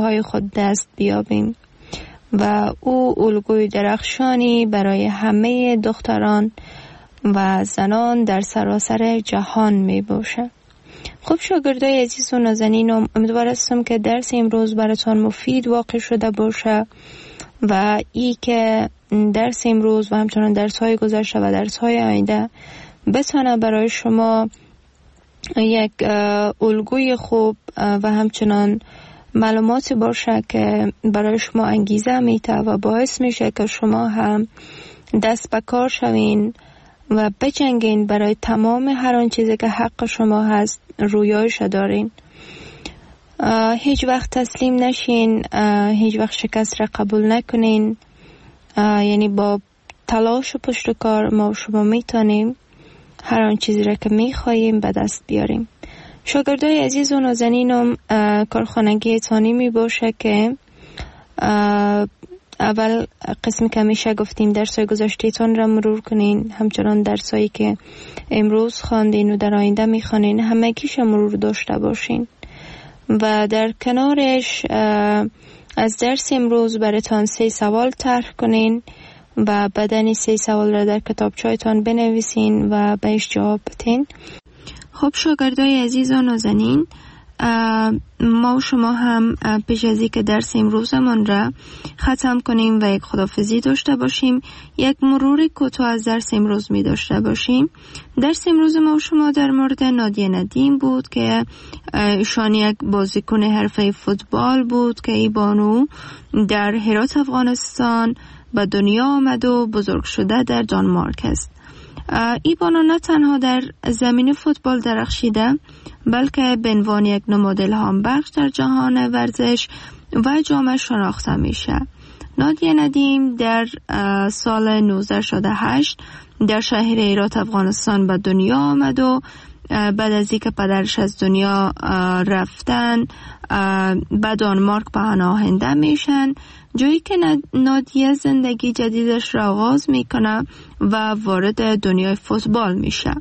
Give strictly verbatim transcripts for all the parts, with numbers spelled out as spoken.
های خود دست بیابیم و او الگوی درخشانی برای همه دختران و زنان در سراسر جهان می باشه. خب شاگردای عزیز و نازنینم، امیدوار هستم که درس امروز براتان مفید واقع شده باشه و ای که درس امروز و همچنان درس های گذشته و درس های آینده بتونه برای شما یک الگوی خوب و همچنان معلوماتی باشه که برای شما انگیزه میته و باعث میشه که شما هم دست به کار شوین و بجنگین برای تمام هر آن چیزی که حق شما هست رویایش دارین. هیچ وقت تسلیم نشین، هیچ وقت شکست را قبول نکنین. یعنی با تلاش و پشت کار ما و شما میتونیم هر آن چیزی را که میخواییم به دست بیاریم. شاگردای عزیز و نازنینم، کارخانگی تانی می باشه که اول قسمی که میشه گفتیم درسای گذشته تان را مرور کنین، همچنان درسایی که امروز خواندین و در آینده میخوانین همگیش مرور داشته باشین و در کنارش از درس امروز براتان سه سوال طرح کنین و بدن سه سوال را در کتابچه‌تان بنویسین و بهش جواب بدین. خب شاگردای عزیز و نازنین، ما و شما هم پیش از اینکه درس امروزمان را ختم کنیم و یک خداحافظی داشته باشیم، یک مرور کوتاه از درس امروز می داشته باشیم. درس امروز ما و شما در مورد نادیه ندیم بود که ایشان یک بازیکن حرفه فوتبال بود که ای بانو در هرات افغانستان به دنیا آمد و بزرگ شده در دانمارک است. ای بانو نه تنها در زمین فوتبال درخشیده بلکه به عنوان یک نماد الهام بخش در جهان ورزش و جامعه شناخته میشه. نادیه ندیم در سال نوزده شصت و هشت در شهر هرات افغانستان به دنیا آمد و بعد از اینکه پدرش از دنیا رفتن به دانمارک پناهنده میشن، جایی که نادیه زندگی جدیدش را آغاز میکنه و وارد دنیای فوتبال میشه.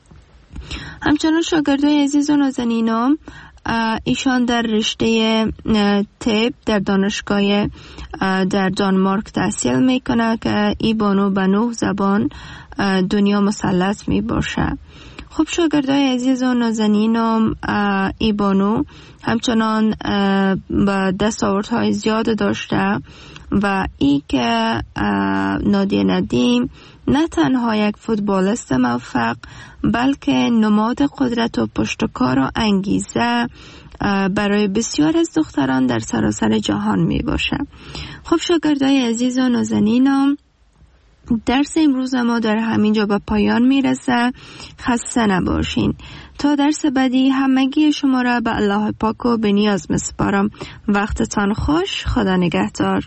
همچنان شاگردای عزیز و نازنینم، ایشان در رشته طب در دانشگاه در دانمارک تحصیل میکنه که ای بانو به نه زبان دنیا مسلط می باشه. خب شاگردای عزیز و نازنینم، ای بانو همچنان با دستاوردهای زیاد داشته و ای که نادیه ندیم نه تنها یک فوتبالیست موفق بلکه نماد قدرت و پشتکار و انگیزه برای بسیار از دختران در سراسر جهان می باشه. خب شاگردای عزیز و نازنینم، درس امروز ما در همینجا به پایان میرسه. خسته نباشین. تا درس بعدی همگی شما را به الله پاک و به نیاز میسپارم. وقتتان خوش. خدا نگهدار.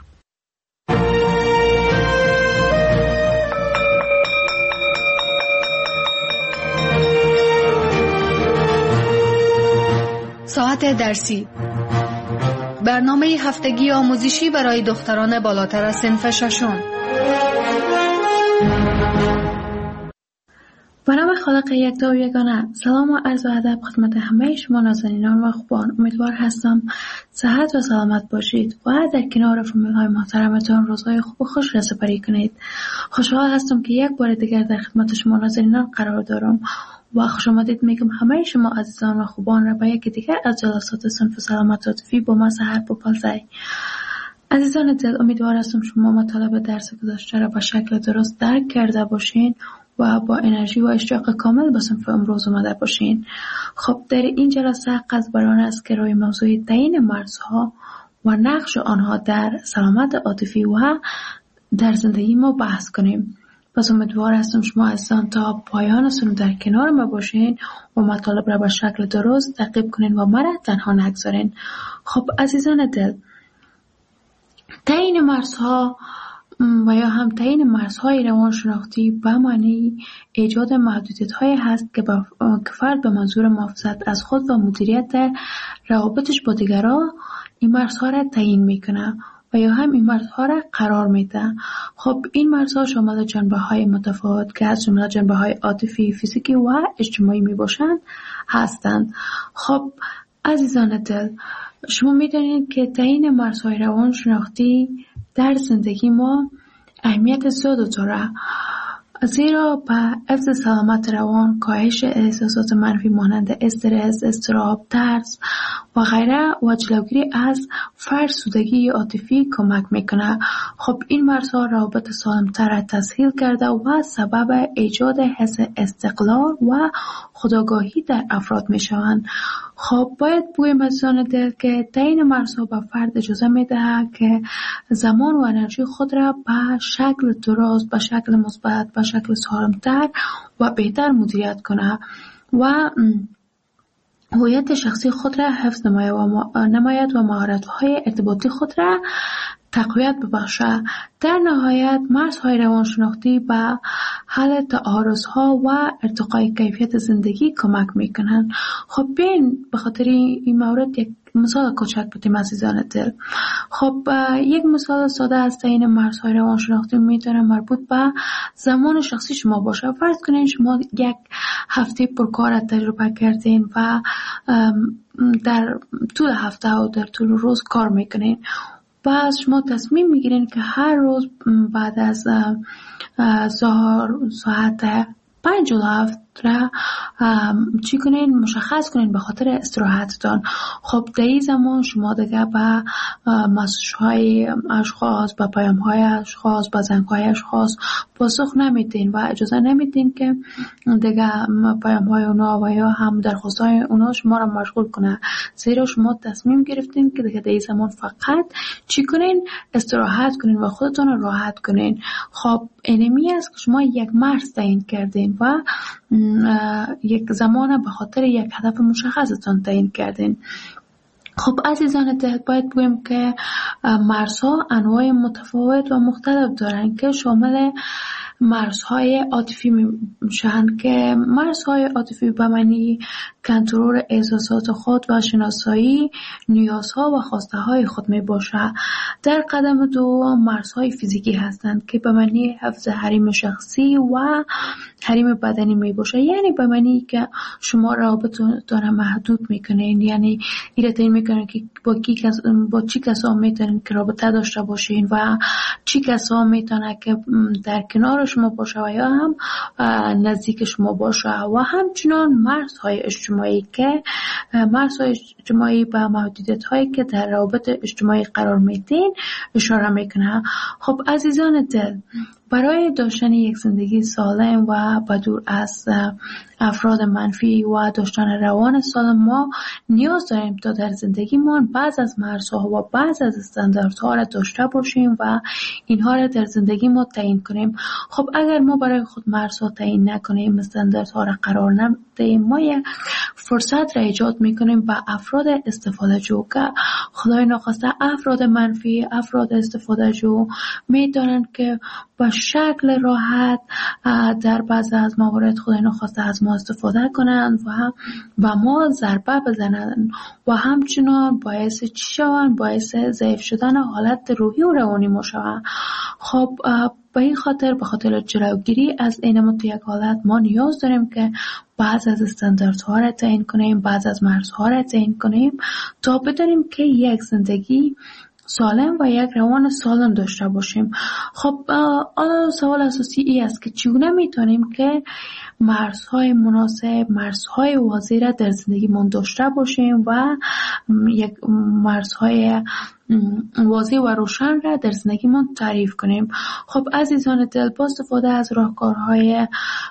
ساعت درسی، برنامه هفتگی آموزشی برای دختران بالاتر از صنف ششم. به نام خالق یکتا و یگانه. سلام و عرض و ادب خدمت همه شما نازنینان و خوبان. امیدوار هستم صحت و سلامت باشید و در کنار فامیل های محترمتان روزهای خوب و خوش را سپری کنید. خوشحال هستم که یک بار دیگر در خدمت شما نازنینان قرار دارم و خوش آمدید میگم همه شما عزیزان و خوبان را به یکی دیگر از جلسات صنف سلامت عاطفی با ما سحر بپالزای. عزیزان دل، امیدوار هستم شما مطالب درس گذشته را به شکل درست درک کرده باشین و با انرژی و اشتیاق کامل به صنف امروز اومده باشین. خب در این جلسه قصد بر آن است که روی موضوع تعیین مرزها و نقش آنها در سلامت عاطفی و در زندگی ما بحث کنیم. پس امیدوار هستم شما عزیزان تا پایان سنو در کنار ما باشین و مطالب را به شکل درست تعقیب کنین و مرا تنها نگذارین. خب عزیزان دل، تعیین مرزها و یا هم تعیین مرزهای روانشناختی به معنی ایجاد محدودیت‌هایی هست که فرد به منظور محافظت از خود و مدیریت در روابطش با دیگران این مرزها را تعیین میکنه و یا هم این مرزها را قرار میده. خب این مرزها شامل جنبه‌های متفاوت که از جمله جنبه‌های عاطفی، فیزیکی و اجتماعی میباشند هستند. خب عزیزان دل، شما میدونید که تعیین مرزهای روانشناختی در زندگی ما اهمیت زیاد داره، زیرا به حفظ سلامت روان، کاهش احساسات منفی مانند استرس، اضطراب، ترس و غیره و جلوگیری از فرسودگی عاطفی کمک میکنه. خب این مرزها روابط سالمتر تسهیل کرده و سبب ایجاد حس استقلال و خودآگاهی در افراد میشوند. خب باید بگویم عزیزان دل که تعیین مرزها به فرد اجازه میده که زمان و انرژی خود را به شکل درست، به شکل مثبت، به شکل سالمتر و بهتر مدیریت کنه و هویت شخصی خود را حفظ نماید و مهارت‌های ارتباطی خود را تقویت ببخشه. در نهایت مرزهای روانشناختی به حل تعارض‌ها و ارتقای کیفیت زندگی کمک میکنند. خب بین به خاطر این مورد یک مثال کوچک بدیم عزیزان دل. خب یک مثال ساده از تعیین مرزهای روانشناختی میتونه مربوط به زمان شخصی شما باشه. فرض کنین شما یک هفته پرکار تجربه کردین و در طول هفته و در طول روز کار میکنین. بعد شما تصمیم میگیرین که هر روز بعد از ظهر ساعت پنج و هفت را چی کنین؟ مشخص کنین به خاطر استراحتتان. خب در این زمان شما دیگه به مسیج های اشخاص، به پیام های اشخاص، به زنگ های اشخاص پاسخ نمیدین و اجازه نمیدین که دیگه پیام های اونا و یا هم درخواست های اونا شما را مشغول کنه، زیرا شما تصمیم گرفتین که دیگه در این زمان فقط چی کنین؟ استراحت کنین و خودتون رو راحت کنین. خب اینمی است که شما یک مرز تعیین کردین و یک زمان به خاطر یک هدف مشخصتان تعیین کردین. خب عزیزان دل باید بگویم که مرزها انواع متفاوت و مختلف دارن که شامل مرزهای عاطفی میشن که مرزهای عاطفی به معنی کنترل احساسات خود و شناسایی نیازها و خواسته های خود می باشه. در قدم دو مرزهای فیزیکی هستند که به معنی حفظ حریم شخصی و حریم بدنی می باشه، یعنی به معنی که شما رابطتون را محدود میکنین، یعنی ایره تعیین میکنین که با کی کس با چی کسا میتونین که رابطه داشته باشین و چی کسا میتونه که در کنار شما باشه و یا هم نزدیک شما باشه. و همچنان مرزهای اجتماعی که مرزهای اجتماعی به محدودیت هایی که در روابط اجتماعی قرار میدین اشاره میکنه. خب عزیزان دل، برای داشتن یک زندگی سالم و بدور از افراد منفی و داشتن روان سالم ما نیاز داریم تا در زندگیمان بعض از مرزها و بعض از استانداردها را داشته باشیم و اینها را در زندگی ما تعیین کنیم. خب اگر ما برای خود مرزها تعیین نکنیم، استانداردها را قرار ندهیم، ما یک فرصت را ایجاد میکنیم به افراد استفاده جو که خدای ناخواسته افراد منفی، افراد استفاده جو میدانند که با شکل راحت در بعض از موارد خدای ناخواسته از ما استفاده کنند و با ما ضربه بزنند و همچنان باعث چی شوند؟ باعث ضعیف شدن حالت روحی و روانی ما شوند. خب به این خاطر به خاطر جلوگیری از این متویک حالت ما نیاز داریم که بعض از استانداردها را تعیین کنیم، بعض از مرزها را تعیین کنیم تا بدانیم که یک زندگی سالم و یک روان سالم داشته باشیم. خب آن سوال اساسی ای است که چگونه میتونیم که مرزهای مناسب، مرزهای واضح را در زندگیمون داشته باشیم و یک مرزهای واضح و روشن را در زندگیمون تعریف کنیم. خب عزیزان دل، با استفاده از راهکارهای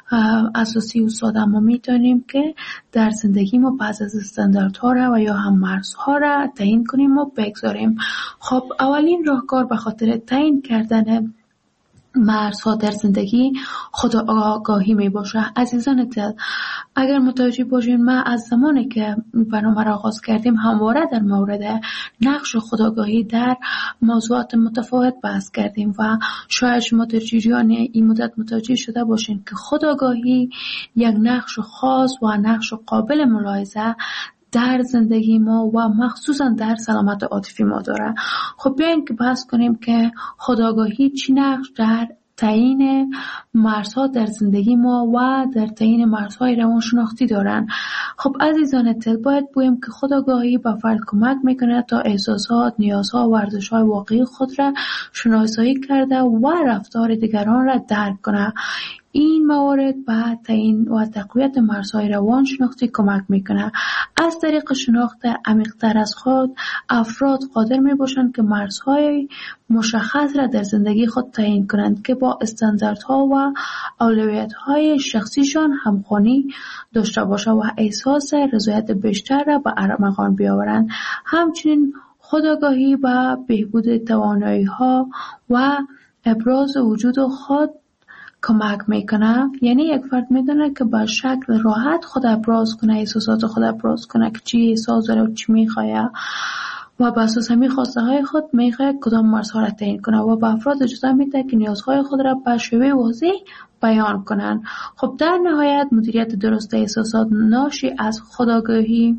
اساسی و ساده ما میتونیم که در زندگی ما بعض از استانداردها را و یا هم مرزها را تعیین کنیم و بگذاریم. خب اولین راهکار به خاطر تعیین کردن مرزها در زندگی خودآگاهی می باشه. عزیزان دل، اگر متوجه باشین ما از زمانی که برنامه را آغاز کردیم همواره در مورد نقش خودآگاهی در موضوعات متفاوت بحث کردیم و شاید شما در جریان این مدت متوجه شده باشین که خودآگاهی یک نقش خاص و نقش قابل ملاحظه در زندگی ما و مخصوصا در سلامت عاطفی ما داره. خب بیاین که بحث کنیم که خودآگاهی چی نقش در تعیین مرزها در زندگی ما و در تعیین مرزهای روانشناختی دارن. خب عزیزان دل، باید بگویم که خودآگاهی به فرد کمک میکنه تا احساسات، نیازها و ارزش‌های واقعی خود را شناسایی کرده و رفتار دیگران را درک کنه. این موارد به تعیین و تقویت مرزهای روانشناختی کمک میکنه. از طریق شناخت عمیق‌تر از خود، افراد قادر میباشند که مرزهای مشخص را در زندگی خود تعیین کنند که با استانداردها و اولویت‌های شخصیشان همخوانی داشته باشند و احساس رضایت بیشتر را به ارمغان بیاورند. همچنین خودآگاهی به بهبود توانایی‌ها و ابراز وجود خود کمک میکنه. یعنی یک فرد میدونه که با شکل راحت خود ابراز کنه، احساسات خود ابراز کنه که چی احساس داره و چی میخواه و بر اساس همین خواسته های خود میخواه کدام مرزها را تعیین کنه و به افراد اجازه میده که نیازهای خود را به شیوه واضح بیان کنن. خب در نهایت مدیریت درست احساسات ناشی از خودآگاهی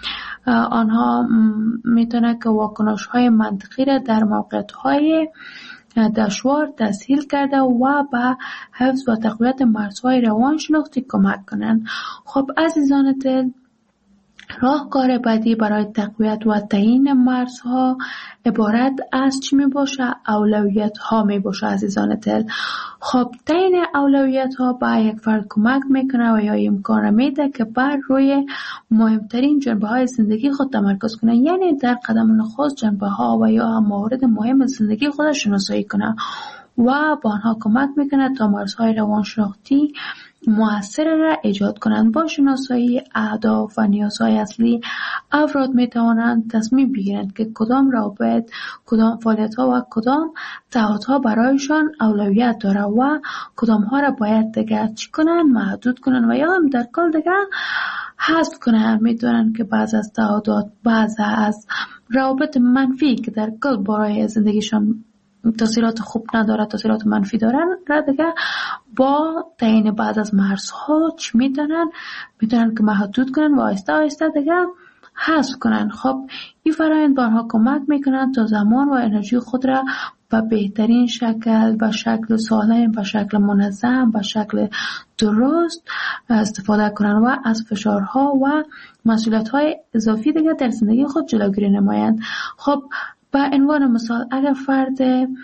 آنها میتونه که واکنش های منطقی را در موقعیت های دشوار تسهیل کرده و به حفظ و تقویت مرزهای روانشناختی کمک کنند. خب عزیزان دل، راهکار بعدی برای تقویت و تعیین مرزها عبارت از چی می باشه؟ اولویت ها می باشه عزیزان دل. خب تعیین اولویت ها به یک فرد کمک میکنه و یا امکان میده که بر روی مهمترین جنبه های زندگی خود تمرکز کنه. یعنی در قدم نخست جنبه ها و یا هم موارد مهم زندگی خود شناسایی کنه و با آنها کمک میکنه تا مرزهای روانشناختی مؤثر را ایجاد کنند. با شناسایی اهداف و نیازهای اصلی، افراد می توانند تصمیم بگیرند که کدام روابط، کدام فعالیت ها و کدام تعهد ها برایشان اولویت داره و کدام ها را باید دیگر چی کنند، محدود کنند و یا هم در کل دیگر حذف کنند. می دونند که بعض از تعهدات، بعض از روابط منفی که در کل برای زندگیشان تاثیرات خوب نداره، تاثیرات منفی دارن را دیگه با تعیین بعض از مرزها چی میتونن میتونن که محدود کنن و آهسته آهسته دیگه حذف کنن. خب این فرآیند به آنها کمک میکنن تا زمان و انرژی خود را به بهترین شکل، به شکل سالم، به شکل منظم، به شکل درست استفاده کنن و از فشارها و مسئولیت‌های اضافی دیگه در زندگی خود جلوگیری نمایند. خب به عنوان مثال، اگر فرد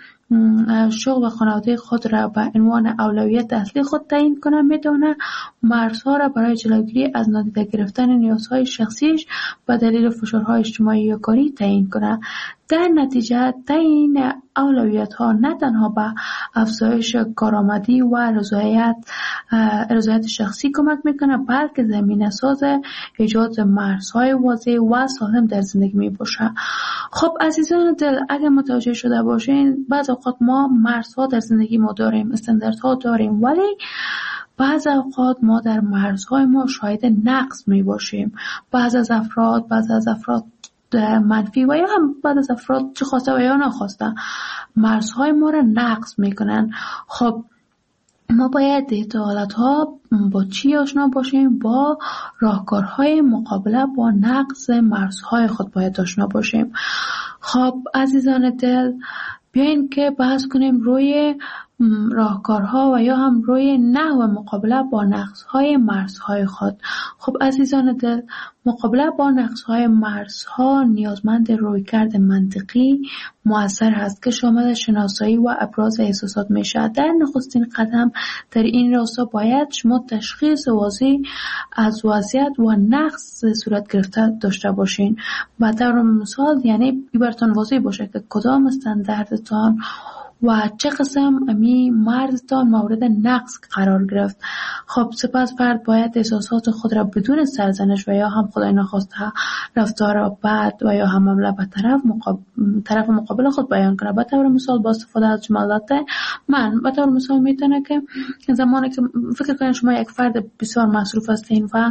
شغل و خانواده خود را به عنوان اولویت اصلی خود تعیین کنه، میتونه مرزها را برای جلوگیری از نادیده گرفتن نیازهای شخصیش به دلیل فشارهای اجتماعی یا کاری تعیین کنه. در نتیجه تعیین اولویت ها نه تنها به افزایش کارآمدی و رضایت رضایت شخصی کمک میکنه، بلکه زمینه ساز ایجاد مرزهای واضح و سالم در زندگی می باشه. خب عزیزان دل، اگر متوجه شده باشین، بعض اوقات ما مرزها در زندگی ما داریم، استانداردها داریم، ولی بعض اوقات ما در مرزهای ما شاهد نقص می باشیم. بعض از افراد بعض از افراد منفی و یا هم بعض از افراد چه خواسته و یا نخواسته مرزهای ما را نقض میکنن. خب ما باید دیتا حالتها با چی آشنا باشیم؟ با راهکارهای مقابله با نقض مرزهای خود باید آشنا باشیم. خب عزیزان دل، بیاین که بحث کنیم روی راهکارها و یا هم روی نحو مقابله با نقصهای مرزهای خود. خب عزیزان دل، مقابله با نقصهای مرزها نیازمند رویکرد منطقی مؤثر هست که شامل شناسایی و ابراز احساسات میشه. در نخستین قدم در این راستا باید شما تشخیص واضح از وضعیت و نقص صورت گرفته داشته باشین. به طور مثال، یعنی براتون واضح باشه که کدام استانداردتان و چه قسم امی مرزتان مورد نقص قرار گرفت. خب سپس فرد باید احساسات خود را بدون سرزنش و یا هم خدای نخواسته رفتار بد و یا هم حمله به طرف مقابل طرف مقابل خود بیان کنه. به طور مثال با استفاده از جملات من، به طور مثال میتونه که زمانی که فکر کنید شما یک فرد بسیار مصروف هستین و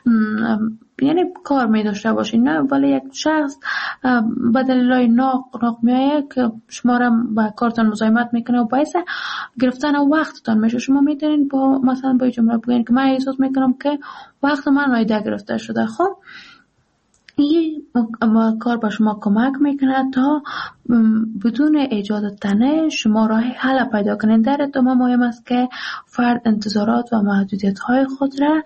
یعنی کار می داشته باشین، نه ولی یک شخص به دلیل ناق ناق میایه که شما را با کارتان مزاحمت میکنه و باعث گرفتن وقتتان میشه. شما میتونین با مثلا با جمله بگین که من احساس میکنم که وقت من نادیده گرفته شده. خب این کار با شما کمک میکنه تا بدون ایجاد تنه شما راه حل پیدا کنین. در ادامه مهم است که فرد انتظارات و محدودیت های خود را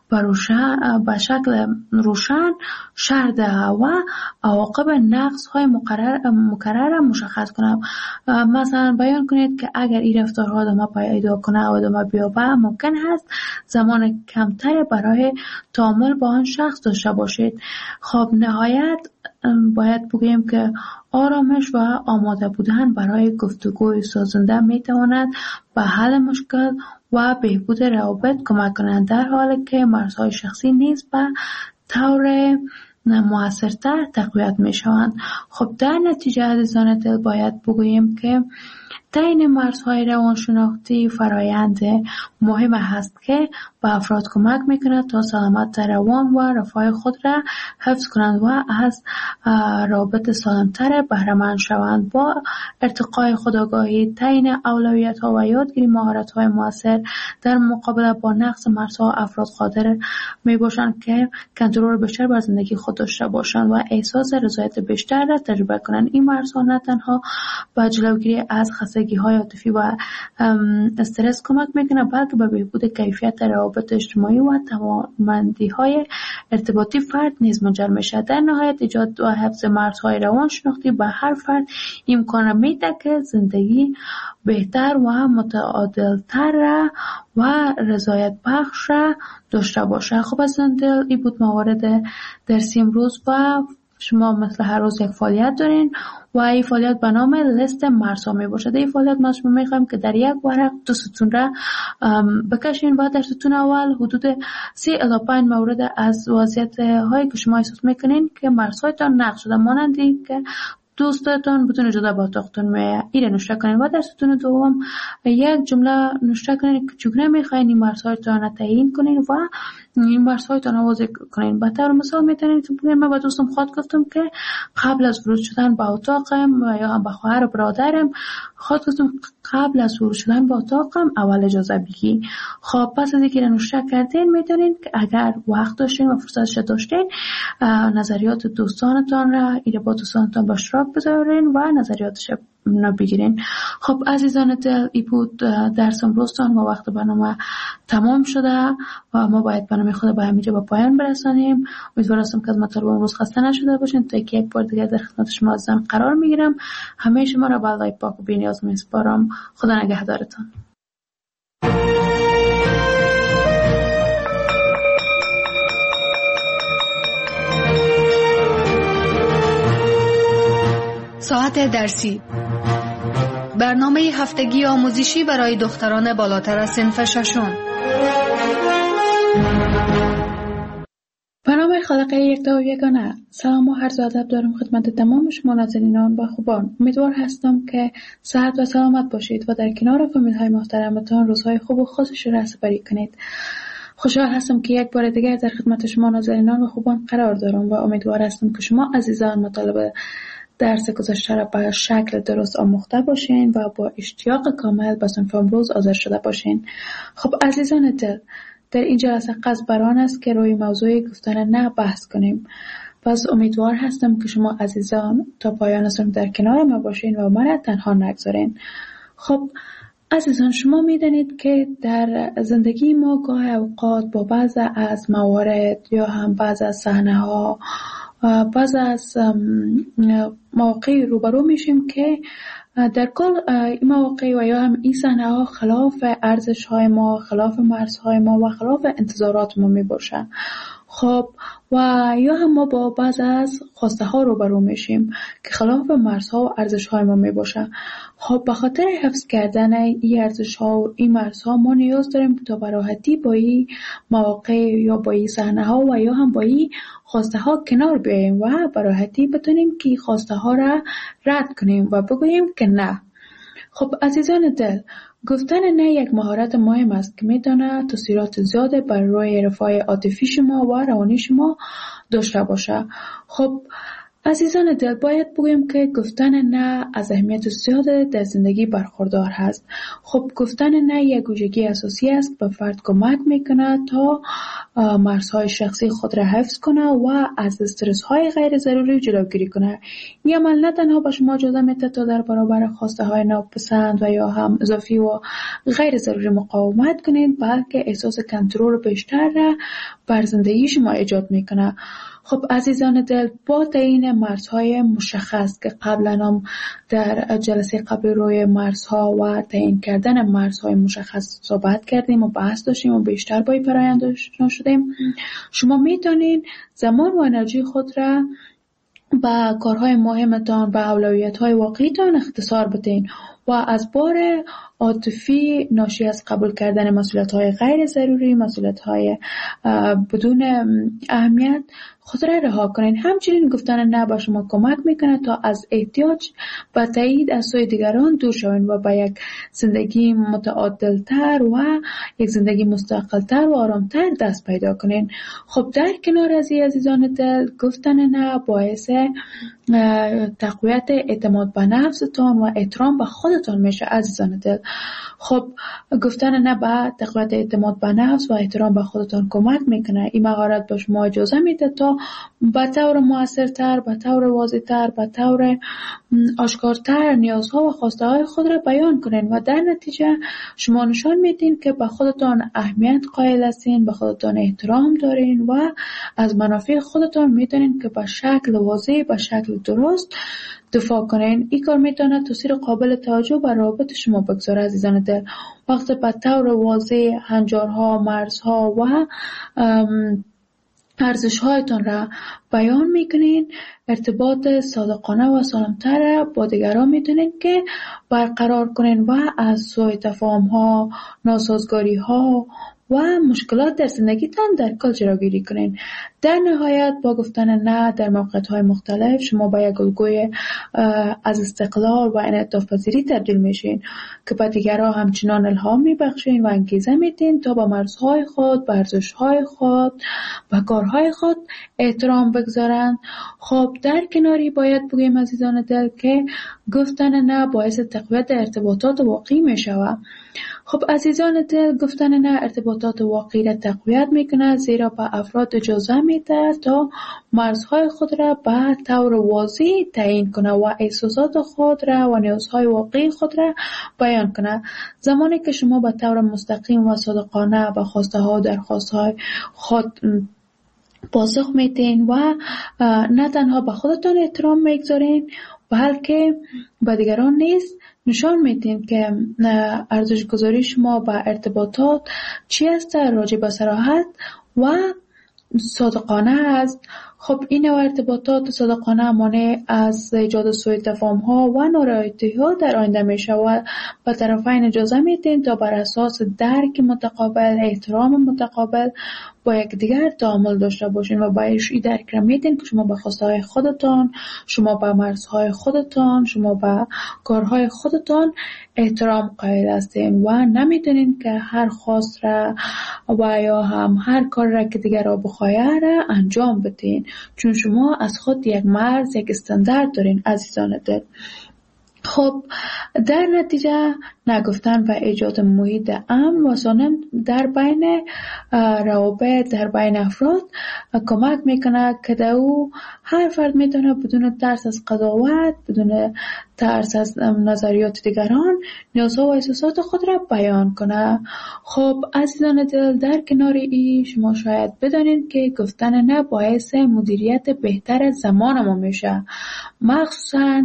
به شکل روشن شرح دهد و عواقب نقص های مقرر مکرر مشخص کنه. مثلا بیان کنید که اگر این رفتارها ادامه پیدا کنه و ادامه بیابه ممکن است زمان کمتر برای تعامل با آن شخص داشته باشید. خب نهایت باید بگوییم که آرامش و آماده بودن برای گفتگوی سازنده میتواند به حل مشکل و بهبود روابط کمک کنند، در حالی که مرزهای شخصی نیز به طور موثرتر تقویت می شوند. خب در نتیجه عزیزان دل باید بگوییم که تعیین مرزهای روانشناختی فرایند مهم هست که به افراد کمک میکند تا سلامت روان و رفاه خود را حفظ کنند و از رابط سالمتر بهره مند شوند. با ارتقای خودآگاهی، تعیین اولویت‌ها و یادگیری مهارت‌های موثر در مقابله با نقص مرزها، افراد قادر میباشند که کنترل بیشتر بر زندگی خود داشته باشند و احساس رضایت بیشتر را تجربه کنند. این مرزها نه تنها به جلوگیری از خستگی‌های عاطفی و استرس کمک میکنه، بلکه به بهبود کیفیت روابط اجتماعی و توانمندی‌های ارتباطی فرد نیز منجر میشه. در نهایت ایجاد و حفظ مرزهای روانشناختی به هر فرد امکان میده که زندگی بهتر و متعادلتر و رضایت بخش داشته باشه. خب از دل این بود موارد درسی امروز و شما مثل هر روز یک فعالیت دارین و این فعالیت به نام لیست مرزها می باشد. این فعالیت ما شما میخوایم که در یک ورق دو ستون را بکشین و در ستون اول حدود سه الی پنج مورد از وضعیت هایی که شما احساس میکنین که مرزهایتان نقض شده، مانندی که دوستتان بدون اجازه با اتاقتون میه، این نوشته کنین و در ستون دوم یک جمله نوشته کنین که چگونه میخواین این مرزهایتان را تعیین کنین و این مرزهایتان را واضح کنین. به طور مثال میتونین که بگین من با دوستم خود گفتم که قبل از ورود شدن به اتاقم یا هم به خواهر و برادرم خود گفتم قبل از ورود شدن به اتاقم اول اجازه بگی. خب پس از اینکه نوشته کردین میتونین که اگر وقت داشتین و فرصتش داشتین نظریات دوستانتان را ایره با دوستانتان به اشتراک بذارین و نظریاتش را بگیرین. خب عزیزان دل این بود درس امروزتان و وقت برنامه تمام شده و ما باید برنامه خود با همینجا به پایان برسانیم. امیدوارم که از مطالب امروز خسته نشده باشین تا که یک بار دیگر در خدمت شما عزیزان قرار میگیرم. همه شما را به الله پاک و بی‌نیاز میسپارم. خدا نگهدارتان. ساعت درسی، برنامه هفتگی آموزشی برای دختران بالاتر از صنف ششم. برنامه خالقه یکتا و یگانه. سلام و عرض ادب دارم خدمت تمام شما ناظرینان و خوبان. امیدوار هستم که صحت و سلامت باشید و در کنار فامیل های محترمتان روزهای خوب و خوشش را سپری کنید. خوشحال هستم که یک بار دیگر در خدمت شما ناظرینان و خوبان قرار دارم و امیدوار هستم که شما عزیزان مطالب درس گذشته را به شکل درست آموخته باشین و با اشتیاق کامل به صنف امروز حاضر شده باشین. خب عزیزان دل، در این جلسه قصد بر آن است که روی موضوع گفتن نه بحث کنیم. پس امیدوار هستم که شما عزیزان تا پایان صنف در کنار ما باشین و ما را تنها نگذارین. خب عزیزان، شما میدانید که در زندگی ما گاه اوقات با بعض از موارد یا هم بعض از صحنه‌ها بعض از مواقع روبرو میشیم که در کل این مواقع و یا هم این صحنه ها خلاف ارزش های ما، خلاف مرزهای ما و خلاف انتظارات ما می باشه. خب و یا هم ما با بعض از خواسته ها روبرو میشیم که خلاف مرزها و ارزش های ما می باشه. خب به خاطر حفظ کردن این ارزش ها و این مرزها ما نیاز داریم تا به راحتی با این مواقع یا با این صحنه ها و یا هم با این خواسته ها کنار بیاییم و به راحتی بتونیم که خواسته ها را رد کنیم و بگوییم که نه. خب عزیزان دل، گفتن نه یک مهارت مهم است که میتونه تاثیرات زیاده بر روی رفاه عاطفی شما و روانی شما داشته باشه. خب عزیزان دل، باید بگویم که گفتن نه از اهمیت زیاد در زندگی برخوردار هست. خب گفتن نه یک ویژگی اساسی است که به فرد کمک میکنه تا مرزهای شخصی خود را حفظ کنه و از استرس های غیر ضروری جلوگیری کنه. این عمل نه تنها به شما اجازه میده تا در برابر خواسته های ناپسند و یا هم اضافی و غیر ضروری مقاومت کنید، بلکه احساس کنترل بیشتر را بر زندگی شما ایجاد میکنه. خب عزیزان دل، با تعیین مرزهای مشخص که قبلا هم در جلسه قبل روی مرزها و تعیین کردن مرزهای مشخص صحبت کردیم و بحث داشتیم و بیشتر با این فرآیند آشنا شدیم، شما میتونین زمان و انرژی خود را به کارهای مهمتان، به اولویت‌های واقعیتان اختصار بدین و از بار عاطفی ناشی از قبول کردن مسئولیت‌های غیر ضروری، مسئولیت‌های بدون اهمیت خود را رها کنین. همچنین گفتن نه به شما کمک میکنه تا از احتیاج و تایید از سوی دیگران دور شوین و به یک زندگی متعادل‌تر و یک زندگی مستقل‌تر و آرام‌تر دست پیدا کنین. خب در کنار از این عزیزان دل، گفتن نه باعث تقویت اعتماد به نفستان و احترام به خودتان میشه عزیزان دل. خب گفتن نه به تقویت اعتماد به نفس و احترام به خودتان کمک میکنه. این مهارت به شما اجازه میده تا به طور موثرتر، به طور واضح‌تر، به طور آشکارتر نیازها و خواسته های خود را بیان کنین و در نتیجه شما نشان میدین که به خودتان اهمیت قائل هستین، به خودتان احترام دارین و از منافع خودتان میدونین که به شکل واضح، به شکل درست دفاع کنین. این کار میتونه تاثیر قابل توجه بر روابط شما بگذاره عزیزان دل. وقتی به طور واضح هنجارها، مرزها و ارزش‌هایتان را بیان میکنین، ارتباط صادقانه و سالمتر با دیگران میتونین که برقرار کنین و از سوء تفاهم‌ها، ناسازگاری‌ها و مشکلات در زندگیتان در کل جلوگیری کنین. در نهایت با گفتن نه در موقعیت‌های مختلف شما با یک الگوی از استقلال و انعطاف پذیری تبدیل میشین که به دیگران همچنان الهام میبخشین و انگیزه میدین تا با مرزهای خود، به ارزش‌های خود و کارهای خود احترام بگذارن. خب در کناری باید بگیم عزیزان دل که گفتن نه باعث تقویت ارتباطات واقعی میشود. خب عزیزان دل، گفتن نه ارتباطات واقعی را تقویت میکنه، زیرا به افراد اجازه میده تا مرزهای خود را به طور واضح تعیین کنه و احساسات خود را و نیازهای واقعی خود را بیان کنه. زمانی که شما به طور مستقیم و صادقانه به خواسته ها و درخواست های خود پاسخ میدین و نه تنها به خودتان احترام میگذارین بلکه به دیگران نیز نشان میدین که ارزش گذاری شما به ارتباطات چی است، راجع به صراحت و صادقانه است. خب این نوع ارتباطات صادقانه مانع از ایجاد سوء تفاهم ها و نارضایتی ها در آینده میشه و به طرفین اجازه میدین تا بر اساس درک متقابل، احترام متقابل با یک دیگر تعامل داشته باشین و باید این درک را میدین که شما به خواسته های خودتان، شما به مرزهای خودتان، شما به کارهای خودتان احترام قائل هستین و نمیتونین که هر خواست را و یا هم هر کار را که دیگر را بخواهد را انجام بدین، چون شما از خود یک مرز، یک استاندارد دارین عزیزان دل. خب در نتیجه نگفتن و ایجاد محیط امن و سالم در بین روابط، در بین افراد کمک میکنه که در او هر فرد میتونه بدون ترس از قضاوت، بدون ترس از نظریات دیگران نیازها و احساسات خود را بیان کنه. خب عزیزان دل، در کنار ای شما شاید بدانید که گفتن نه باعث مدیریت بهتر زمان ما میشه. مخصوصا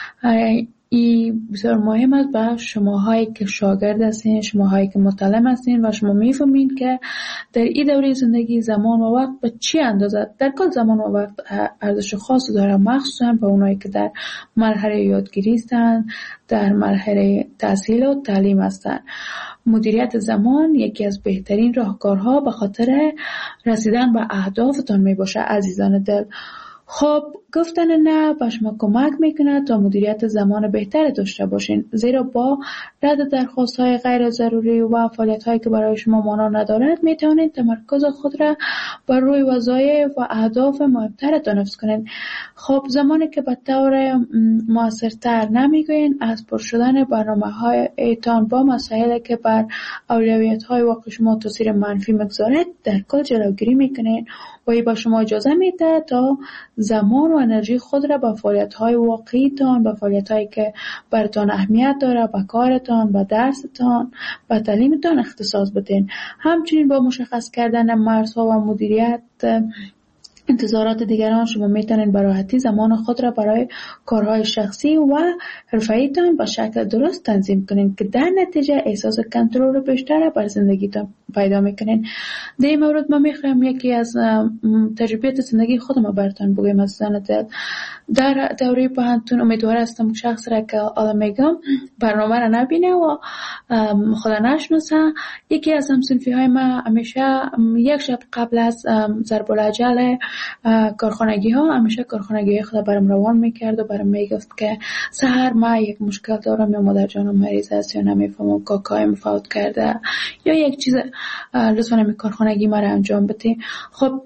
این بسیار مهم است برای شماهایی که شاگرد هستین، شماهایی که متعلم هستین و شما میفهمین که در این دوره زندگی زمان و وقت به چی اندازه، در کل زمان و وقت ارزش خاصی داره، مخصوصا به اونایی که در مرحله یادگیری هستن، در مرحله تحصیل و تعلیم هستن. مدیریت زمان یکی از بهترین راهکارها به خاطر رسیدن به اهدافتان می باشه عزیزان دل. خب گفتن نه به شما کمک میکنه تا مدیریت زمان بهتر داشته باشین، زیرا با رد درخواست های غیر ضروری و فعالیت هایی که برای شما معنا ندارد میتونید تمرکز خود را بر روی وظایف و اهداف مهمترتان حفظ کنین. خب زمانی که به طور موثرتر نمیگوین از پر شدن برنامه های ایتان با مسائلی که بر اولویت های واقع شما تاثیر منفی مگذارد در کل جلوگیری میکنین و ای با شما اجازه میده تا زمان و انرژی خود را به فعالیت های واقعی تان، به فعالیت هایی که براتان اهمیت داره، به کارتان، به درستان، به تعلیمتان اختصاص بدین. همچنین با مشخص کردن مرزها و مدیریت انتظارات دیگران شما میتونین به راحتی زمان خود را برای کارهای شخصی و حرفه‌ایتان به شکل درست تنظیم کنین که در نتیجه احساس کنترل بیشتر بر زندگیتان پیدا میکنین. در این مورد من میخوام یکی از تجربیات زندگی خودم براتون بگم عزیزان دل. در دوره پانتون امیدوار هستم شخص را که حالا میگم برنامه را نبینه و خدا نشناسه. یکی از همسنفی های ما همیشه یک شب قبل از ضرب الاجل کارخانگی ها همیشه کارخانگی خود برام روان میکرد و برام میگفت که سحر ما یک مشکل دارم، یا مادر جانم مریض است، یا نمیفهمم کاکایم فوت کرده، یا یک چیز لطفا می کارخانگی ما را انجام بده. خب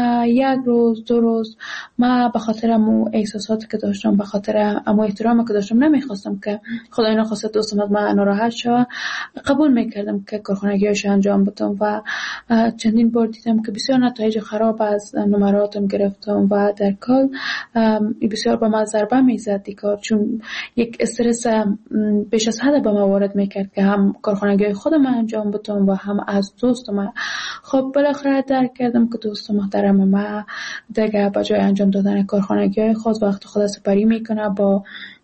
یک روز دو روز ما به خاطر امو احساساتی که داشتم، به خاطر امو احترامی که داشتم نمیخواستم که خدای نخواسته دوستم ما ناراحت شوه، قبول میکردم که کارخانگیش انجام بدم و چندین بار دیدم که بسیار نتایج خراب از نمراتم گرفتم و در کل بسیار به من ضربه میزد دیگه، چون یک استرس بیش از حد به من وارد میکرد که هم کارخانگی خودم انجام بدم و هم از دوستم. خب بالاخره درک کردم که دوست محترم ما دیگه به جای انجام دادن کارخانگی خود وقت خود سپری میکنه با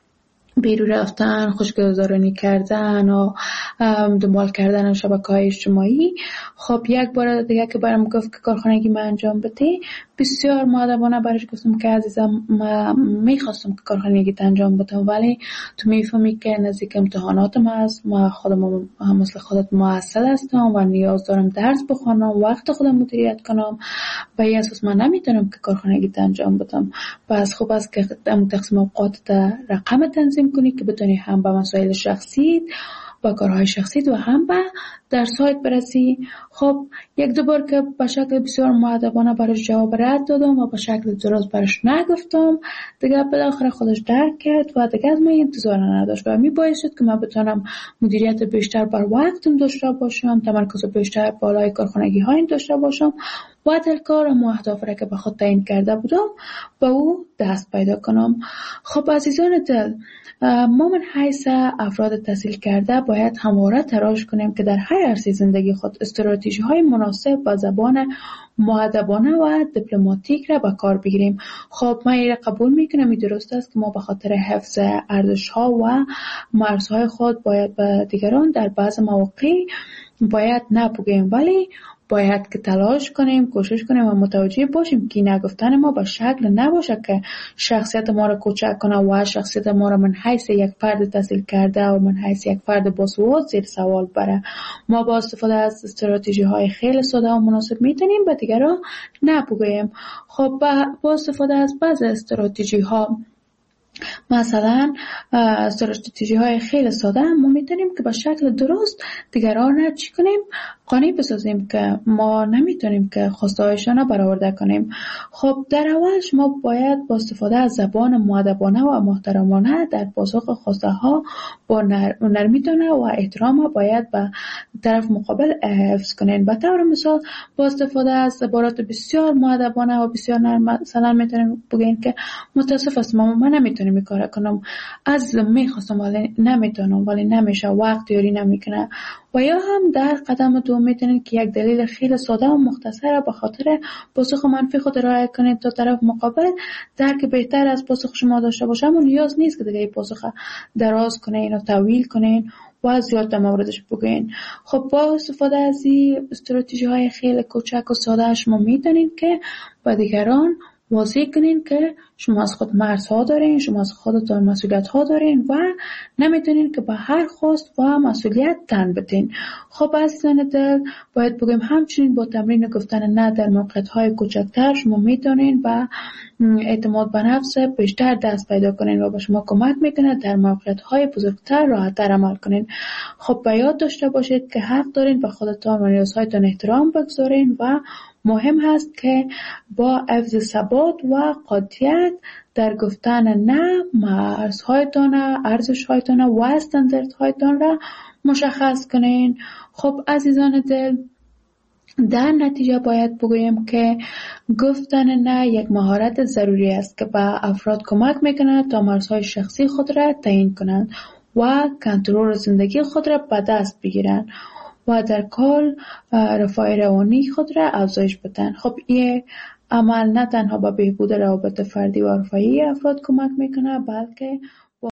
بیرون رفتن، خوشگذرانی کردن و دنبال کردن شبکه‌های اجتماعی. خب یک بار دیگه که برام گفت که کارخانگی من انجام بده، بسیار مؤدبانه برش گفتم که عزیزم من میخواستم که کارخانگی انجام بدم، ولی تو میفهمی که نزدیک امتحاناتم هست، ما خودم مثل خودت معسل هستم و نیاز دارم درس بخونم، وقت خودم مدیریت کنم، به این اساس من نمیتونم که کارخانگی انجام بدم. پس خوب است که تقسیم اوقات رقم تنظیم کنی که بتونی هم به مسائل شخصی با کارهای شخصی و هم به درس‌هایت برسی. خب یک دو بار که به شکل بسیار مؤدبانه برش جواب رد دادم و به شکل درست برش نگفتم، دیگه بالاخره خودش درک کرد و دیگه از من انتظار نداشت و می باعث شد که من بتونم مدیریت بیشتر بر وقتم داشته باشم، تمرکز بیشتر بالای کارخانگی هایم داشته باشم و در کار و اهداف را که به خود تعیین کرده بودم با او دست پیدا کنم. خب عزیزان دل، ما من حیث افراد تحصیل کرده باید همواره تلاش کنیم که در هر عرصه زندگی خود استراتژی های مناسب با زبان مؤدبانه و دیپلماتیک را به کار بگیریم. خب من این را قبول میکنم، این درست است که ما به خاطر حفظ ارزش ها و مرزهای خود باید به دیگران در بعض مواقع باید نپوگیم، ولی باید که تلاش کنیم، کوشش کنیم و متوجه باشیم که نگفتن ما به شکل نباشه که شخصیت ما را کوچک کنه و شخصیت ما را من حیث یک فرد تحصیل کرده و من حیث یک فرد باسواد زیر سوال بره. ما با استفاده از استراتژی های خیلی ساده و مناسب میتونیم به دیگران نپوگیم. خب با استفاده از بعض استراتژی ها، مثلا استراتژی های خیلی ساده، ما میتونیم که به شکل درست دیگران را چی کنیم؟ قانع بسازیم که ما نمیتونیم که خواسته هایشان برآورده کنیم. خب در اول شما باید با استفاده از زبان مؤدبانه و محترمانه در پاسخ خواسته ها با نرمیتونه و احترام باید به طرف مقابل حفظ کنین. به طور مثال با استفاده از عبارات بسیار مؤدبانه و بسیار نرم مثلا میتونیم بگین که متاسف هستم من نمیتونم این کار کنم، عزیزم میخواستم ولی نمیتونم، ولی نمیشه، وقت یاری نمیکنه. و یا هم در قدم دوم میتونید که یک دلیل خیلی ساده و مختصر به خاطر پاسخ منفی خود ارائه کنید تا طرف مقابل درک بهتر از پاسخ شما داشته باشه، اما نیاز نیست که دیگه پاسخ دراز کنین و طویل کنین و زیاد در موردش بگوین. خب با استفاده از این استراتژی های خیلی کوچک و ساده شما میتونید که با دیگران واضح کنین که شما از خود مرزها دارین، شما از خودتان مسئولیت ها دارین و نمیتونین که به هر خواست و مسئولیت تن بدین. خب عزیزان دل، باید بگیم همچنین با تمرین گفتن نه در موقعیت‌های کوچکتر شما میتونین و اعتماد به نفس بیشتر دست پیدا کنین و به شما کمک میکنه در موقعیت‌های بزرگتر راحت‌تر عمل کنین. خب به یاد داشته باشید که حق دارین به خودتان و نیازهایتان احترام بگذارین و مهم هست که با حفظ ثبات و قاطعیت در گفتن نه مرزهایتان، ارزشهایتان و استانداردهایتان را مشخص کنین. خب عزیزان دل، در نتیجه باید بگویم که گفتن نه یک مهارت ضروری است که به افراد کمک میکنه تا مرزهای شخصی خود را تعیین کنند و کنترل زندگی خود را به دست بگیرند و در کل رفاه روانی خود را افزایش بدن. خب این عمل نه تنها به بهبود روابط فردی و عرفی افراد کمک میکنه، بلکه